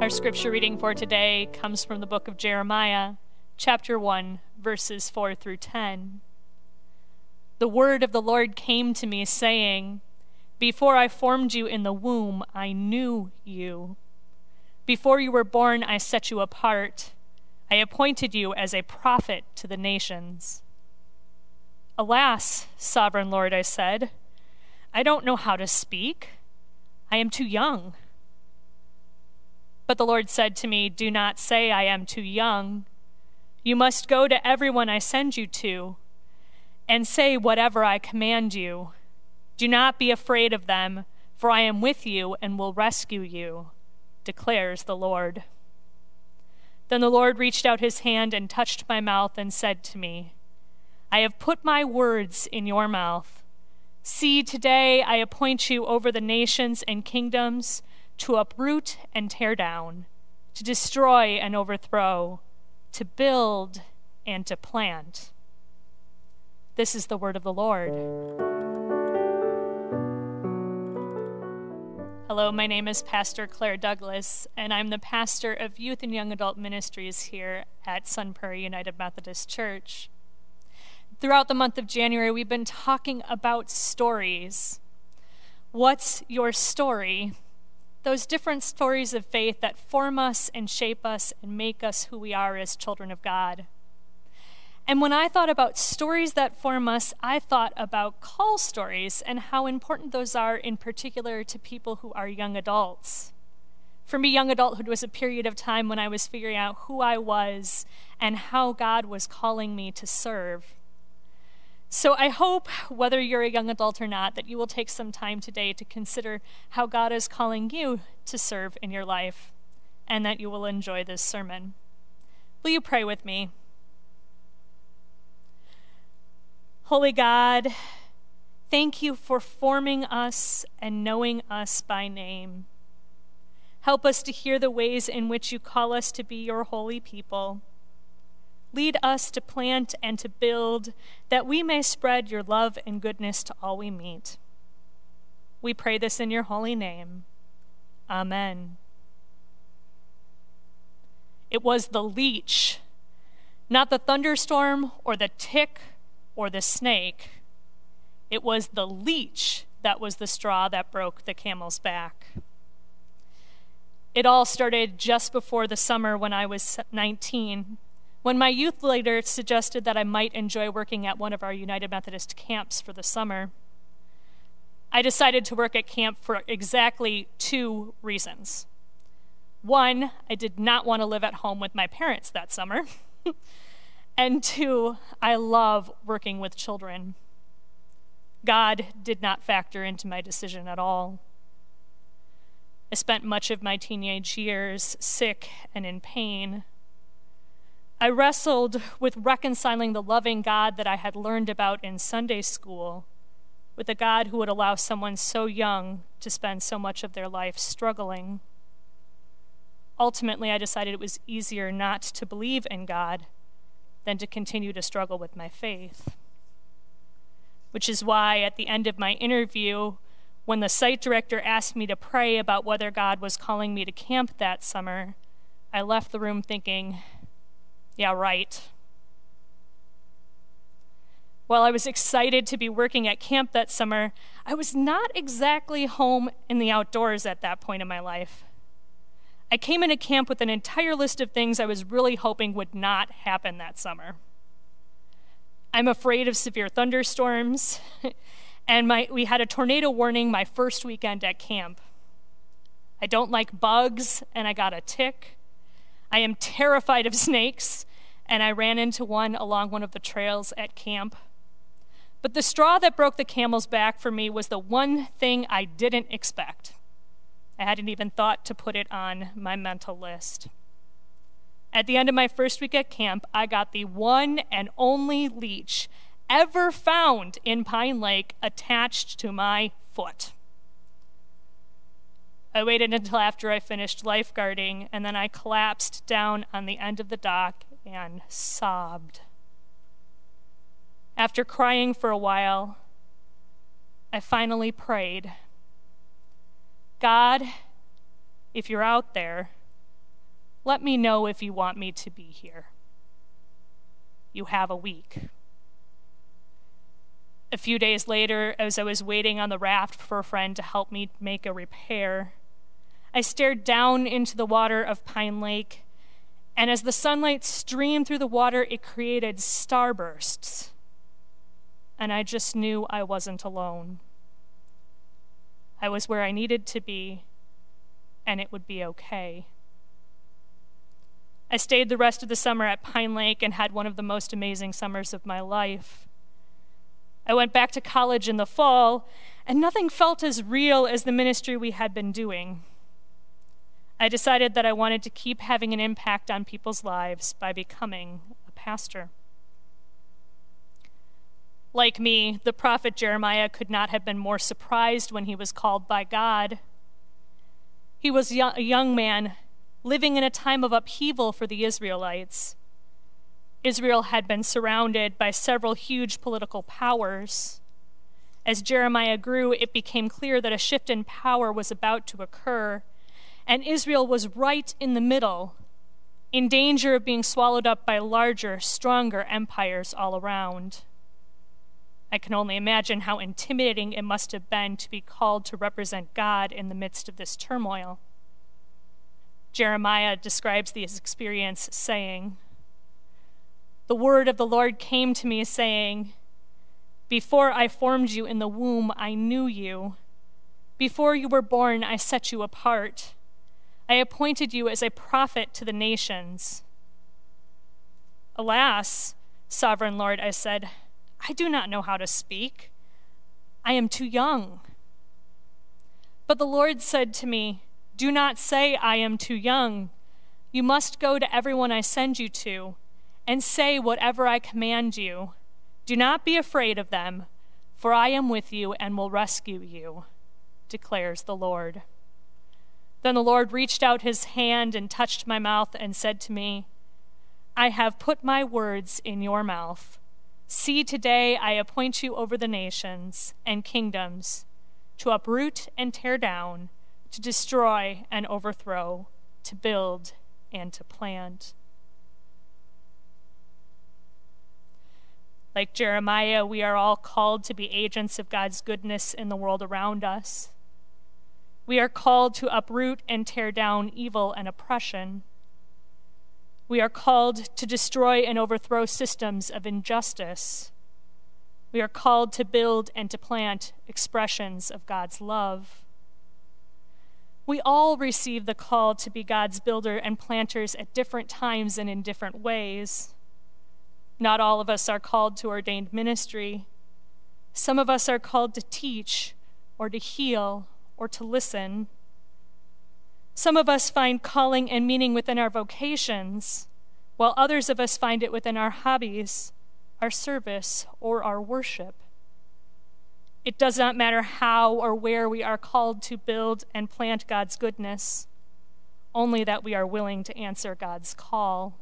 Our scripture reading for today comes from the book of Jeremiah, chapter 1, verses 4 through 10. The word of the Lord came to me, saying, "Before I formed you in the womb, I knew you. Before you were born, I set you apart. I appointed you as a prophet to the nations." "Alas, sovereign Lord," I said, "I don't know how to speak. I am too young." But the Lord said to me, "Do not say I am too young. You must go to everyone I send you to and say whatever I command you. Do not be afraid of them, for I am with you and will rescue you, declares the Lord." Then the Lord reached out his hand and touched my mouth and said to me, "I have put my words in your mouth. See, today I appoint you over the nations and kingdoms, to uproot and tear down, to destroy and overthrow, to build and to plant." This is the word of the Lord. Hello, my name is Pastor Claire Douglas, and I'm the pastor of Youth and Young Adult Ministries here at Sun Prairie United Methodist Church. Throughout the month of January, we've been talking about stories. What's your story? Those different stories of faith that form us and shape us and make us who we are as children of God. And when I thought about stories that form us, I thought about call stories and how important those are, in particular to people who are young adults. For me, young adulthood was a period of time when I was figuring out who I was and how God was calling me to serve. So I hope, whether you're a young adult or not, that you will take some time today to consider how God is calling you to serve in your life, and that you will enjoy this sermon. Will you pray with me? Holy God, thank you for forming us and knowing us by name. Help us to hear the ways in which you call us to be your holy people. Lead us to plant and to build, that we may spread your love and goodness to all we meet. We pray this in your holy name. Amen. It was the leech, not the thunderstorm or the tick or the snake. It was the leech that was the straw that broke the camel's back. It all started just before the summer when I was 19. When my youth leader suggested that I might enjoy working at one of our United Methodist camps for the summer, I decided to work at camp for exactly 2 reasons. 1, I did not want to live at home with my parents that summer. And 2, I love working with children. God did not factor into my decision at all. I spent much of my teenage years sick and in pain. I wrestled with reconciling the loving God that I had learned about in Sunday school with a God who would allow someone so young to spend so much of their life struggling. Ultimately, I decided it was easier not to believe in God than to continue to struggle with my faith. Which is why at the end of my interview, when the site director asked me to pray about whether God was calling me to camp that summer, I left the room thinking, yeah, right. While I was excited to be working at camp that summer, I was not exactly home in the outdoors at that point in my life. I came into camp with an entire list of things I was really hoping would not happen that summer. I'm afraid of severe thunderstorms, and we had a tornado warning my first weekend at camp. I don't like bugs, and I got a tick. I am terrified of snakes, and I ran into one along one of the trails at camp. But the straw that broke the camel's back for me was the one thing I didn't expect. I hadn't even thought to put it on my mental list. At the end of my first week at camp, I got the one and only leech ever found in Pine Lake attached to my foot. I waited until after I finished lifeguarding, and then I collapsed down on the end of the dock and sobbed. After crying for a while, I finally prayed, God, if you're out there, Let me know if you want me to be here. You have a week." A few days later, as I was waiting on the raft for a friend to help me make a repair, I stared down into the water of Pine Lake, and as the sunlight streamed through the water, it created starbursts. And I just knew I wasn't alone. I was where I needed to be, and it would be okay. I stayed the rest of the summer at Pine Lake and had one of the most amazing summers of my life. I went back to college in the fall, and nothing felt as real as the ministry we had been doing. I decided that I wanted to keep having an impact on people's lives by becoming a pastor. Like me, the prophet Jeremiah could not have been more surprised when he was called by God. He was a young man living in a time of upheaval for the Israelites. Israel had been surrounded by several huge political powers. As Jeremiah grew, it became clear that a shift in power was about to occur, and Israel was right in the middle, in danger of being swallowed up by larger, stronger empires all around. I can only imagine how intimidating it must have been to be called to represent God in the midst of this turmoil. Jeremiah describes this experience saying, "The word of the Lord came to me saying, 'Before I formed you in the womb, I knew you. Before you were born, I set you apart. I appointed you as a prophet to the nations.' Alas, sovereign Lord," I said, "I do not know how to speak. I am too young." But the Lord said to me, "Do not say, 'I am too young.' You must go to everyone I send you to and say whatever I command you. Do not be afraid of them, for I am with you and will rescue you, declares the Lord." Then the Lord reached out his hand and touched my mouth and said to me, "I have put my words in your mouth. See, today I appoint you over the nations and kingdoms, to uproot and tear down, to destroy and overthrow, to build and to plant." Like Jeremiah, we are all called to be agents of God's goodness in the world around us. We are called to uproot and tear down evil and oppression. We are called to destroy and overthrow systems of injustice. We are called to build and to plant expressions of God's love. We all receive the call to be God's builder and planters at different times and in different ways. Not all of us are called to ordained ministry. Some of us are called to teach or to heal or to listen. Some of us find calling and meaning within our vocations, while others of us find it within our hobbies, our service, or our worship. It does not matter how or where we are called to build and plant God's goodness, only that we are willing to answer God's call.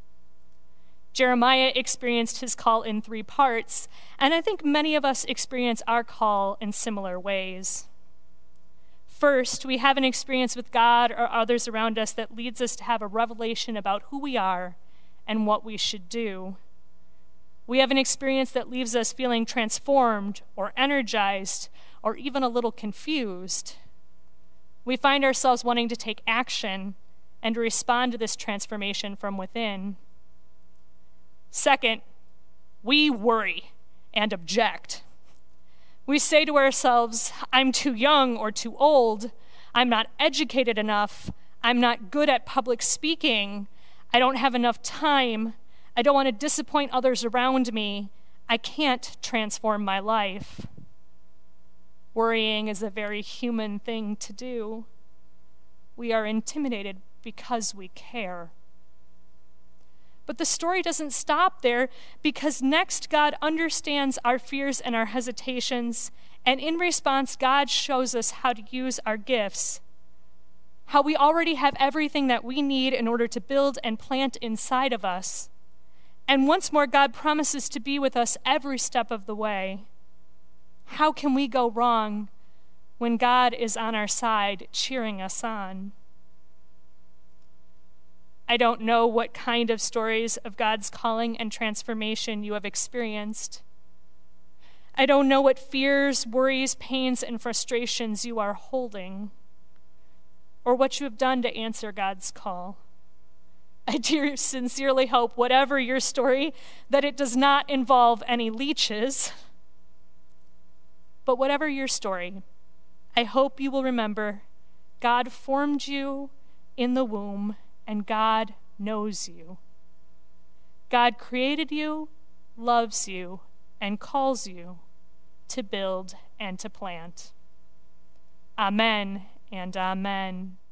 Jeremiah experienced his call in 3 parts, and I think many of us experience our call in similar ways. First, we have an experience with God or others around us that leads us to have a revelation about who we are and what we should do. We have an experience that leaves us feeling transformed or energized or even a little confused. We find ourselves wanting to take action and to respond to this transformation from within. Second, we worry and object. We say to ourselves, "I'm too young or too old. I'm not educated enough. I'm not good at public speaking. I don't have enough time. I don't want to disappoint others around me. I can't transform my life." Worrying is a very human thing to do. We are intimidated because we care. But the story doesn't stop there, because next God understands our fears and our hesitations, and in response, God shows us how to use our gifts, how we already have everything that we need in order to build and plant inside of us. And once more, God promises to be with us every step of the way. How can we go wrong when God is on our side, cheering us on? I don't know what kind of stories of God's calling and transformation you have experienced. I don't know what fears, worries, pains, and frustrations you are holding, or what you have done to answer God's call. I do sincerely hope, whatever your story, that it does not involve any leeches. But whatever your story, I hope you will remember God formed you in the womb, and God knows you. God created you, loves you, and calls you to build and to plant. Amen and amen.